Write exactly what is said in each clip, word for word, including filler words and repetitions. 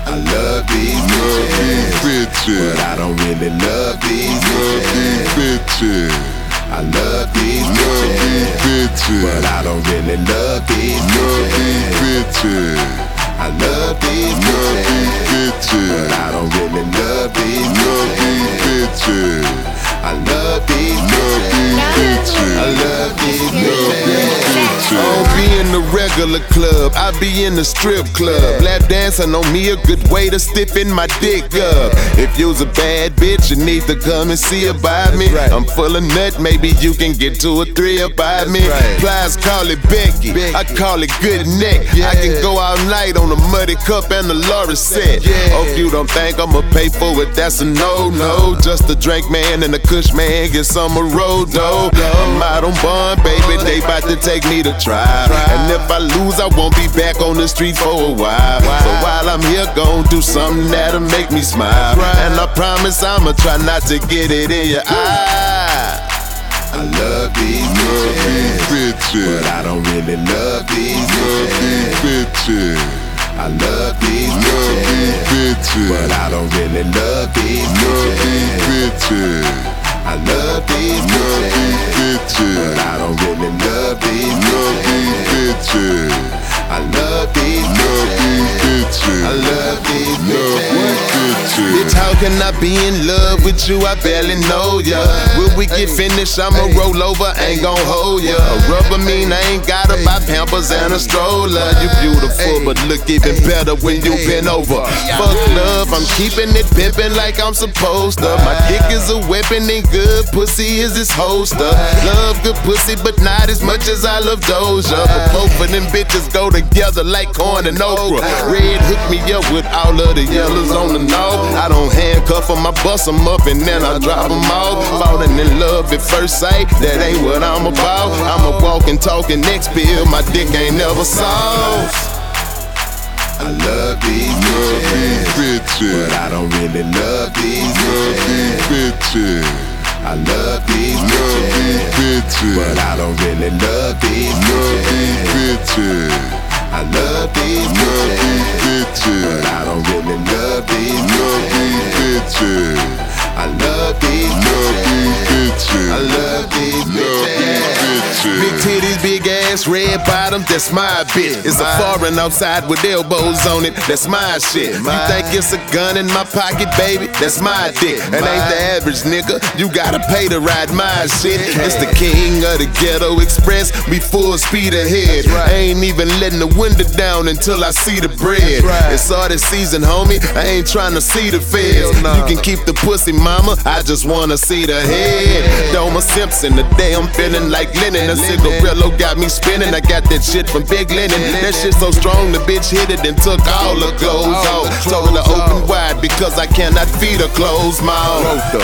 I love these bitches, but I don't really love these bitches. I love these bitches, but I don't really love these bitches. I love these bitches, but I don't really love these bitches. I love these bitches. I love these bitches. I don't be in the regular club, I be in the strip club. Lap dancing on me a good way to stiffen my dick up. If you's a bad bitch, you need to come and see about me. I'm full of nut, maybe you can get two or three about me. Plies call it Becky, I call it good neck. I can go all night on the Muddy Cup and the Laura set. Hope you don't think I'ma pay for it, that's a no-no. Just a drink man and a kush man, get some a road though. I'm out on bond, baby, they bout to take me to trial. And if I lose, I won't be back on the street for a while. So while I'm here, gon' do something that'll make me smile. And I promise I'ma try not to get it in your eye. I love these bitches, but I don't really love these bitches. I love these bitches, but I don't really love these bitches. I love these bitches, but I don't really love these bitches. I love these bitches. I love these bitches. Bitch, how can I be in love with you? I barely know ya. When we get finished, I'ma roll over, ain't gon' hold ya. A rubber mean I ain't gotta buy Pampers and a stroller. You beautiful, but look even better when you bend over. Fuck love, I'm keeping it pimpin' like I'm supposed to. My dick is a weapon and good pussy is its holster. Love good pussy, but not as much as I love Doja. But both of them bitches go together like corn and okra. Red hook me up with all of the yellows on the nose. I don't handcuff them, I bust them up and then I drop them off. Falling in love at first sight, that ain't what I'm about. I'm a walking, talking next pill, my dick ain't never soft. I love these bitches, but I don't really love these bitches. I love these bitches, but I don't really love these bitches. I love these bitches, but I don't really love these bitches. I love these bitches. I love these bitches. Big titties, big ass, red bottom, that's my bitch. It's a foreign outside with elbows on it, that's my shit. You think it's a gun in my pocket, baby? That's my dick. And ain't the average nigga, you gotta pay to ride my shit. It's the king of the ghetto express, we full speed ahead. I ain't even letting the window down until I see the bread. It's all this season, homie, I ain't trying to see the feds. You can keep the pussy, mama, I just wanna see the head. Doma Simpson, the day I'm feeling like Lennon. A cigarillo got me spinning, I got that shit from Big Lennon. That shit so strong, the bitch hit it and took all the clothes off. Told her to open wide because I cannot feed her closed mouth.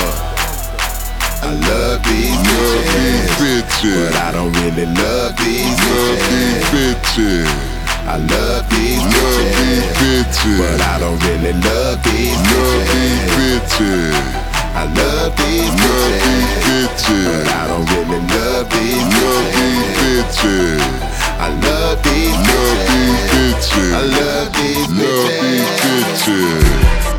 I love these bitches, but I don't really love these bitches. I love these bitches, but I don't really love these bitches. I love these bitches, but I don't really love these bitches. I love these bitches. I love these bitches.